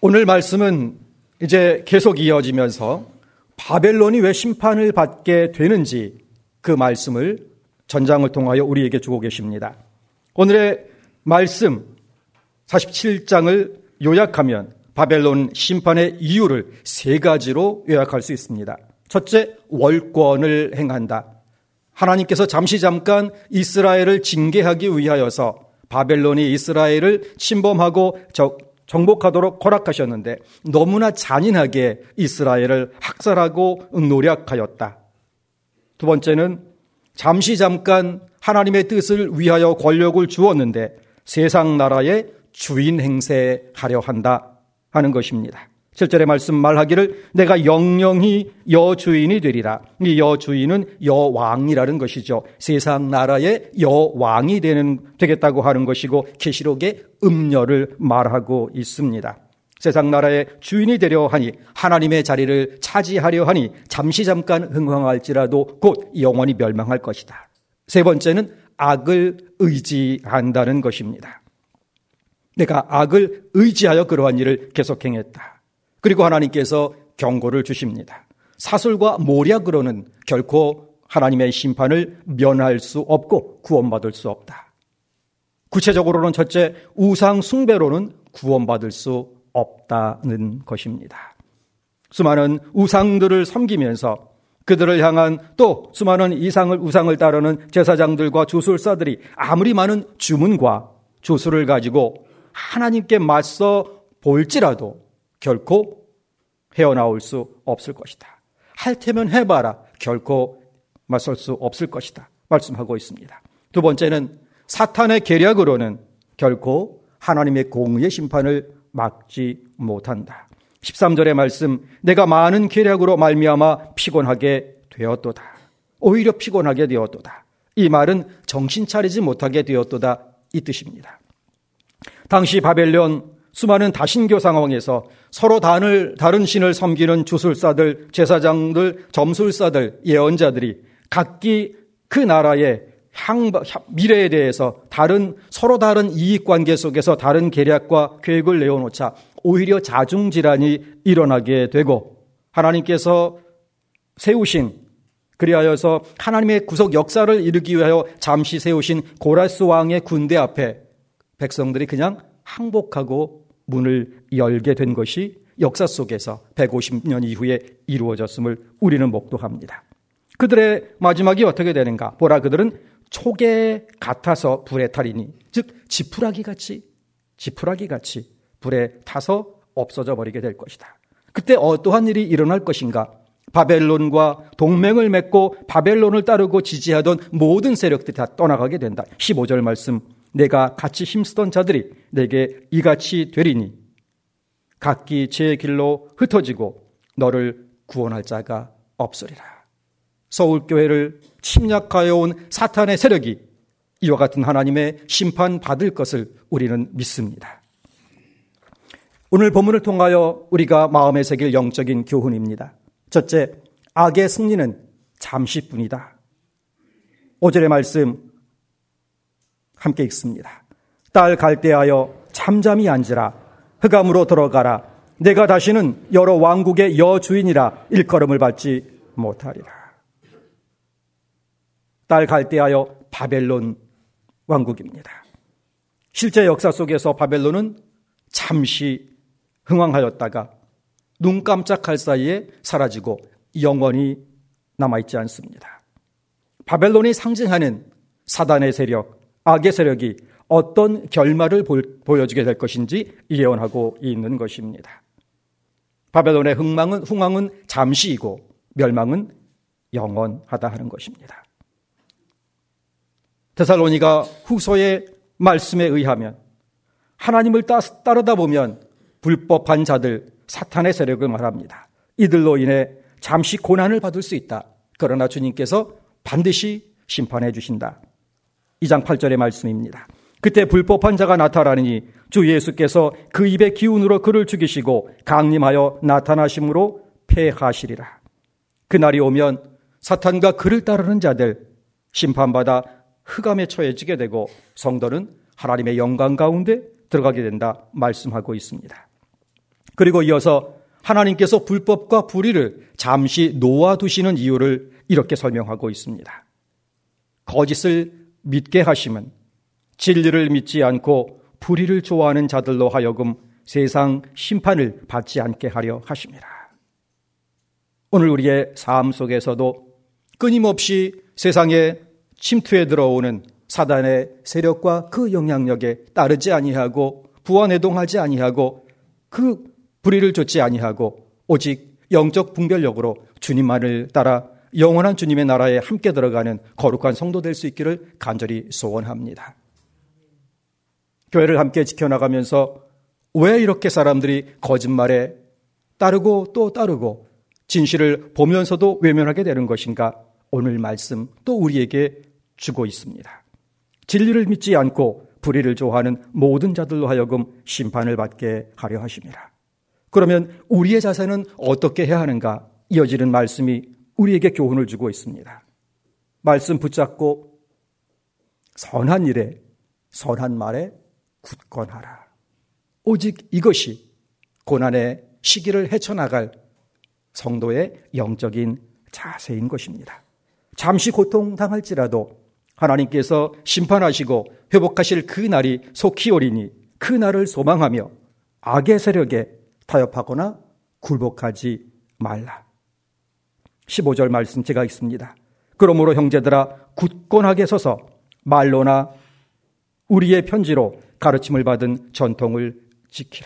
오늘 말씀은 이제 계속 이어지면서 바벨론이 왜 심판을 받게 되는지 그 말씀을 전장을 통하여 우리에게 주고 계십니다. 오늘의 말씀 47장을 요약하면 바벨론 심판의 이유를 세 가지로 요약할 수 있습니다. 첫째, 월권을 행한다. 하나님께서 잠깐 이스라엘을 징계하기 위하여서 바벨론이 이스라엘을 침범하고 정복하도록 허락하셨는데 너무나 잔인하게 이스라엘을 학살하고 노략하였다. 두 번째는 잠깐 하나님의 뜻을 위하여 권력을 주었는데 세상 나라의 주인 행세하려 한다 하는 것입니다. 7절의 말씀 말하기를 내가 영영히 여주인이 되리라. 이 여주인은 여왕이라는 것이죠. 세상 나라의 여왕이 되겠다고 하는 것이고 계시록의 음녀를 말하고 있습니다. 세상 나라의 주인이 되려 하니 하나님의 자리를 차지하려 하니 잠깐 흥황할지라도 곧 영원히 멸망할 것이다. 세 번째는 악을 의지한다는 것입니다. 내가 악을 의지하여 그러한 일을 계속 행했다. 그리고 하나님께서 경고를 주십니다. 사슬과 모략으로는 결코 하나님의 심판을 면할 수 없고 구원받을 수 없다. 구체적으로는 첫째, 우상 숭배로는 구원받을 수 없다는 것입니다. 수많은 우상들을 섬기면서 그들을 향한 또 수많은 우상을 따르는 제사장들과 주술사들이 아무리 많은 주문과 주술을 가지고 하나님께 맞서 볼지라도 결코 헤어나올 수 없을 것이다. 할 테면 해봐라. 결코 맞설 수 없을 것이다. 말씀하고 있습니다. 두 번째는 사탄의 계략으로는 결코 하나님의 공의의 심판을 막지 못한다. 13절의 말씀, 내가 많은 계략으로 말미암아 피곤하게 되었도다. 오히려 피곤하게 되었도다. 이 말은 정신 차리지 못하게 되었도다 이 뜻입니다. 당시 바벨론 수많은 다신교 상황에서 서로 다른 신을 섬기는 주술사들, 제사장들, 점술사들, 예언자들이 각기 그 나라의 미래에 대해서 서로 다른 이익관계 속에서 다른 계략과 계획을 내어놓자 오히려 자중질환이 일어나게 되고 하나님께서 세우신 그리하여서 하나님의 구속 역사를 이루기 위하여 잠시 세우신 고라스 왕의 군대 앞에 백성들이 그냥 항복하고 문을 열게 된 것이 역사 속에서 150년 이후에 이루어졌음을 우리는 목도합니다. 그들의 마지막이 어떻게 되는가? 보라, 그들은 촉에 같아서 불에 타리니, 즉 지푸라기 같이 불에 타서 없어져 버리게 될 것이다. 그때 어떠한 일이 일어날 것인가? 바벨론과 동맹을 맺고 바벨론을 따르고 지지하던 모든 세력들이 다 떠나가게 된다. 15절 말씀, 내가 같이 힘쓰던 자들이 내게 이같이 되리니 각기 제 길로 흩어지고 너를 구원할 자가 없으리라. 서울교회를 침략하여 온 사탄의 세력이 이와 같은 하나님의 심판받을 것을 우리는 믿습니다. 오늘 본문을 통하여 우리가 마음에 새길 영적인 교훈입니다. 첫째, 악의 승리는 잠시뿐이다. 5절의 말씀 함께 읽습니다. 딸 갈대하여 잠잠히 앉으라. 흑암으로 들어가라. 내가 다시는 여러 왕국의 여주인이라 일컬음을 받지 못하리라. 딸 갈대하여 바벨론 왕국입니다. 실제 역사 속에서 바벨론은 잠시 흥황하였다가 눈 깜짝할 사이에 사라지고 영원히 남아있지 않습니다. 바벨론이 상징하는 사단의 세력, 악의 세력이 어떤 결말을 보여주게 될 것인지 예언하고 있는 것입니다. 바벨론의 흥황은 잠시이고 멸망은 영원하다 하는 것입니다. 데살로니가 후서의 말씀에 의하면 하나님을 따르다 보면 불법한 자들, 사탄의 세력을 말합니다. 이들로 인해 잠시 고난을 받을 수 있다. 그러나 주님께서 반드시 심판해 주신다. 2장 8절의 말씀입니다. 그때 불법한 자가 나타나니 주 예수께서 그 입의 기운으로 그를 죽이시고 강림하여 나타나심으로 패하시리라. 그날이 오면 사탄과 그를 따르는 자들 심판받아 흑암에 처해지게 되고 성도는 하나님의 영광 가운데 들어가게 된다 말씀하고 있습니다. 그리고 이어서 하나님께서 불법과 불의를 잠시 놓아두시는 이유를 이렇게 설명하고 있습니다. 거짓을 믿게 하심은 진리를 믿지 않고 불의를 좋아하는 자들로 하여금 세상 심판을 받지 않게 하려 하심이라. 오늘 우리의 삶 속에서도 끊임없이 세상에 침투해 들어오는 사단의 세력과 그 영향력에 따르지 아니하고 부안해동하지 아니하고 그 불의를 좇지 아니하고 오직 영적 분별력으로 주님만을 따라 영원한 주님의 나라에 함께 들어가는 거룩한 성도 될 수 있기를 간절히 소원합니다. 교회를 함께 지켜나가면서 왜 이렇게 사람들이 거짓말에 따르고 또 따르고 진실을 보면서도 외면하게 되는 것인가? 오늘 말씀 또 우리에게 주고 있습니다. 진리를 믿지 않고 불의를 좋아하는 모든 자들로 하여금 심판을 받게 하려 하심이라. 그러면 우리의 자세는 어떻게 해야 하는가? 이어지는 말씀이 우리에게 교훈을 주고 있습니다. 말씀 붙잡고 선한 일에 선한 말에 굳건하라. 오직 이것이 고난의 시기를 헤쳐나갈 성도의 영적인 자세인 것입니다. 잠시 고통당할지라도 하나님께서 심판하시고 회복하실 그 날이 속히 오리니 그 날을 소망하며 악의 세력에 타협하거나 굴복하지 말라. 15절 말씀 제가 읽습니다. 그러므로 형제들아 굳건하게 서서 말로나 우리의 편지로 가르침을 받은 전통을 지키라.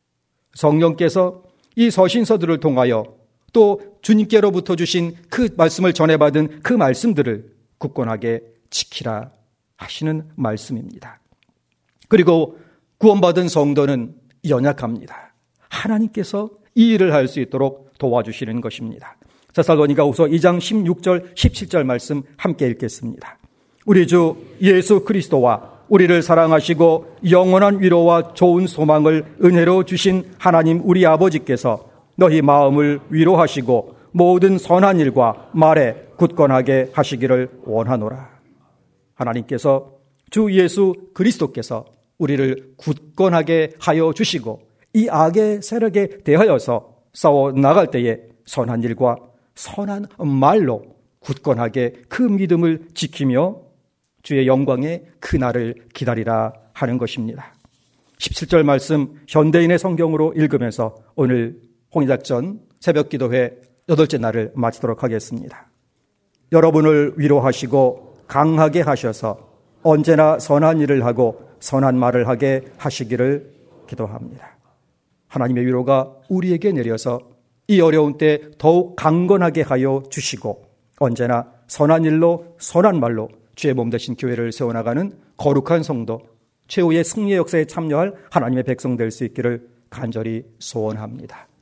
성령께서 이 서신서들을 통하여 또 주님께로부터 주신 그 말씀을 전해받은 그 말씀들을 굳건하게 지키라 하시는 말씀입니다. 그리고 구원받은 성도는 연약합니다. 하나님께서 이 일을 할 수 있도록 도와주시는 것입니다. 데살로니가후서 2장 16절 17절 말씀 함께 읽겠습니다. 우리 주 예수 그리스도와 우리를 사랑하시고 영원한 위로와 좋은 소망을 은혜로 주신 하나님 우리 아버지께서 너희 마음을 위로하시고 모든 선한 일과 말에 굳건하게 하시기를 원하노라. 하나님께서 주 예수 그리스도께서 우리를 굳건하게 하여 주시고 이 악의 세력에 대하여서 싸워 나갈 때에 선한 일과 선한 말로 굳건하게 그 믿음을 지키며 주의 영광의 그날을 기다리라 하는 것입니다. 17절 말씀 현대인의 성경으로 읽으면서 오늘 홍해작전 새벽기도회 8째 날을 마치도록 하겠습니다. 여러분을 위로하시고 강하게 하셔서 언제나 선한 일을 하고 선한 말을 하게 하시기를 기도합니다. 하나님의 위로가 우리에게 내려서 이 어려운 때 더욱 강건하게 하여 주시고 언제나 선한 일로 선한 말로 주의 몸 되신 교회를 세워나가는 거룩한 성도, 최후의 승리의 역사에 참여할 하나님의 백성 될 수 있기를 간절히 소원합니다.